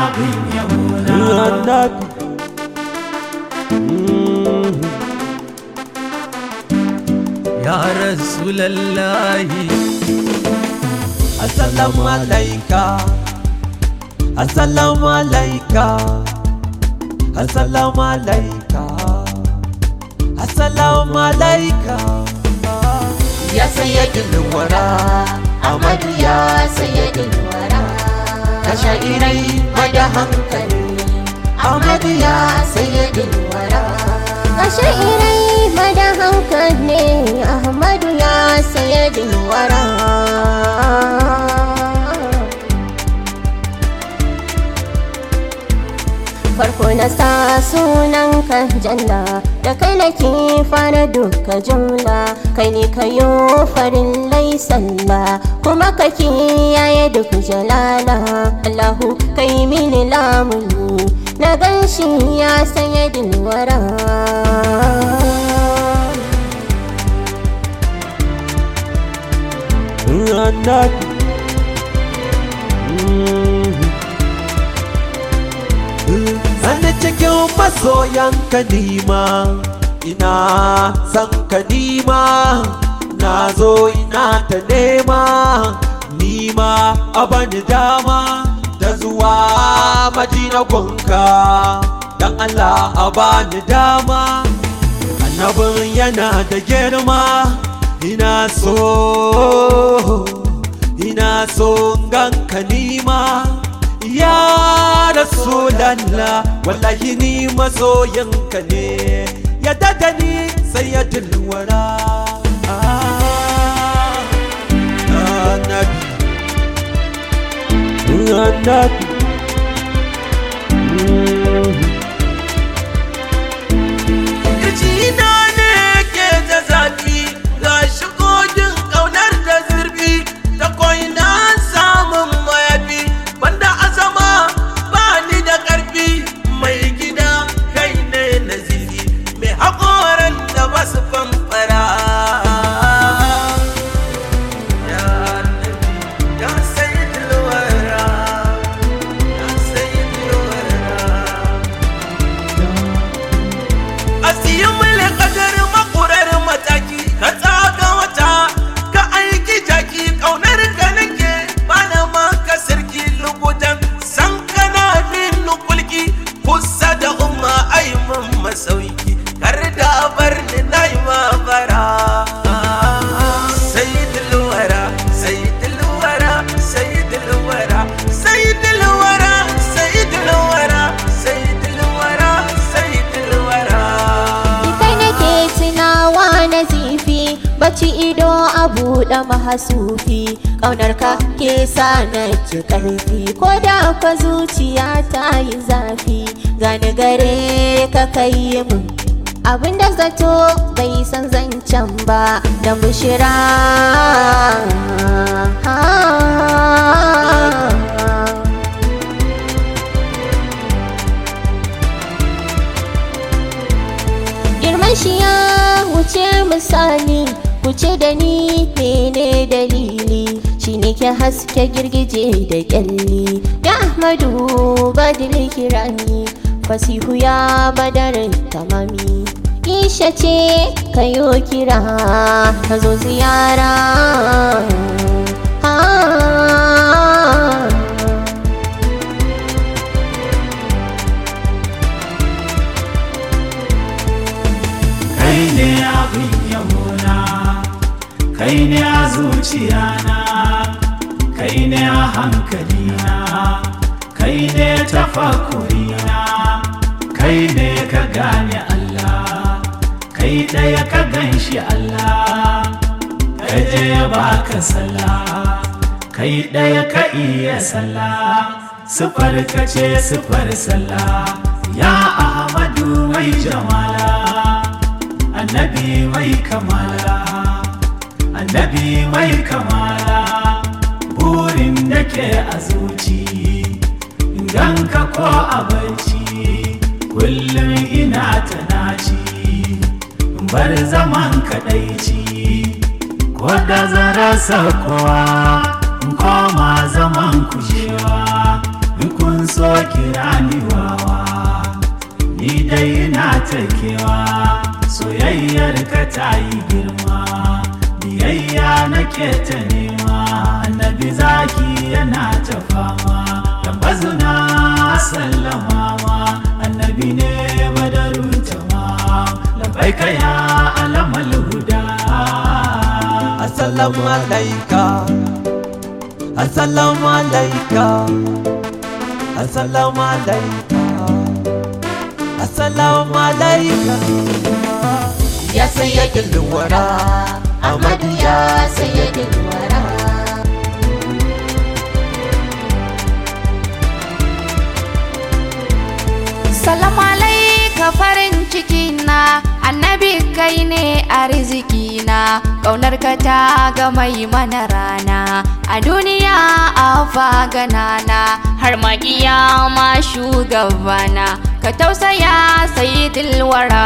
abin yabona annabi. Ya Rasulallahi, Assalamu alaika, assalamu alaika, assalamu alaika, assalamu alaika. Ya sayyidul wara, Ahmadu ya sayyidul wara, ka sha'irai bada hankali, Ahmadu ya sayyidul wara, ka sha'irai bada hankali, Ahmadu ya sayyidul wara. Farko na sa sunanka janna, da kai nake fara duka jumla, kai ne kayo farin lai sallah, kuma ka kiyaye duk jalala. Allahu kai mini lamuni, na ganshi ya sayyidul wara. Annabi. Ana cikin masoyanka nima, ina san ka nima, na zo ina ta nema, nima a bani dama da zuwa Madina gunka, dan Allah a bani dama. Annabin yana da girma, ina so ganka nima, ya Rasulallah, wallahi ni masoyinka ne, yadda da ni sayyidul wara. Annabi, annabi. Kirjina ne ke da zafi, ga shigogin ƙaunar da zurfi, ta koina samun mayafi, banda azama ba ni da ƙarfi, mai gida kai ne nazifi, mai haƙoran da ba su famfara. Ya Annabi, ya sayyidul wara, ya sayyidul wara. Asiyin mele kadar makurar mataki, ka tsaga wata ka aiki jaki, ƙaunar ka nake bana maka sarki lugudan, san kana bin nukulki, kusa da umma ai mun masauki, kar da bar ni na yi mabara. Sayyidul wara, sayyidul wara, sayyidul wara, sayyidul wara, sayyidul wara, sayyidul wara, sayyidul wara. Kai nake tunawa na zifi, bacci ido a buɗe mahasufi, ƙaunarka ke sa na ci ƙarfi, ko da ka zuciya ta yi zafi, gani gare ka kai mun abinda zato bai san zancen ba, da bushira. Girman shi ya wuce misali, wuce da ni mene dalili, shi ne ke haske girgije da kyalli, da Ahmadu badil kirani, fasihu ya badarin tamami, Isha ce kayo kira ka zo ziyara. kai ne abin yabona, kai ne a zuciyana, kai ne a hankalina, kai ne tafakurina, kai ne ka gane Allah, kai ɗaya ka ganshi Allah, ka je baka sallah, kai ɗaya ka iya sallah, sifar ka ce sifar sallah, ya Ahmadu mai jamala, annabi mai kamala, annabi mai kamala, burin da ke a zuci, ganka ko a barci, kullum ina ta naci, bar zaman kadaici, ko da zan rasa kowa, koma zaman kujewa, kun so so kira ni wawa ni dai na takewa soyayyar ka ta yi girma biyayya nake ta nema annabi zaki yana ta fama tambazu na sallamawa annabi ne badarun tamam labbaika ya alamal huda assalamu alaika assalamu alaika assalamu alaika assalamu alaika ya sayyidul wara Ahmadu ya sayyidul wara Salamu alaika farin ciki na annabi kai ne arziki na ƙaunar ka ta ga mai mana rana a duniya a faganana har maƙiya ma shugabana ka tausaya sayyidul wara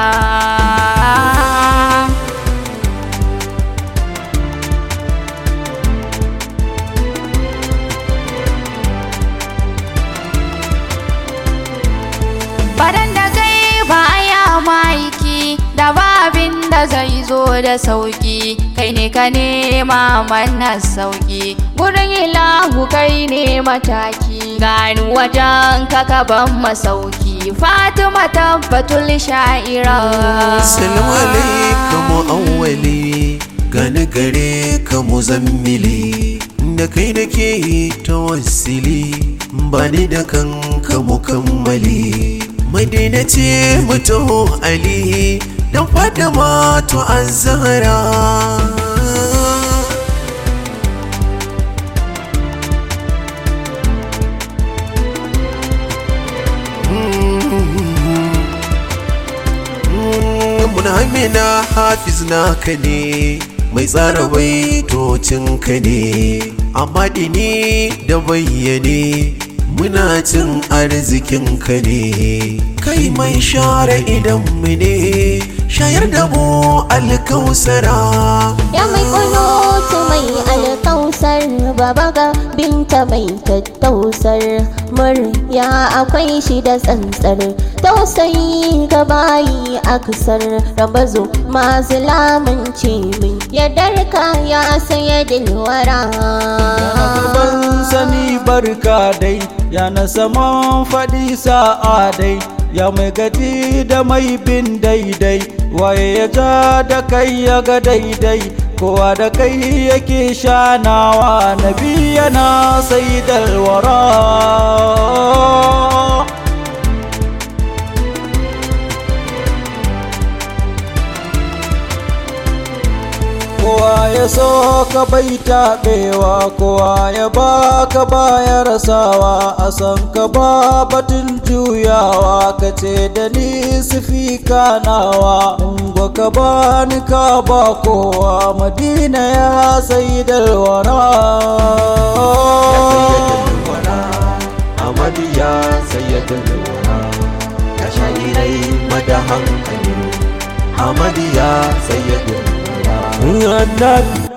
Badan da kai baya maiki da babin da zai zo da sauki kai ne ka nema mana sauki gurin ilahu kai ne mataki gani wajen ka ban masauki Fatima tabbatul sha'ira Assalamu alaikum awwali gani gare ka muzammili da kai da ke tawassili bani da kanka mukammali Madina ce mutu Ali dan Fatima to az-Zahra Munamina Hafiz naka ne mai tsara baitocin ka ne amma dini da bayyane muna cin arzikin ka ne kai mai share idan mu ne shayar da mu alkausara ya mai kunutu mai alkausar baba ga binta mai tattausar murya akwai shi da tsantsar tausayi ga bayi aksar rabazo masu lamunci min yadarka ya sayyidul wara ban sani barka dai ya na saman faɗi sa'a dai ya mai gaji da mai bin daidai waye ya ja da kai ya ga daidai kowa da kai yake shanawa nabi yana sayyidul wara kowa ya so ka bai taɓewa kowa ya baka baya rasawa a san ka ba batun juyawa ka ce da ni sifi kanawa ungo ka bani ka ba kowa madina ya sayyidul wara Ahmadu ya sayyidul wara ya sha'irai mada hankali Ahmadu ya sayyidul wara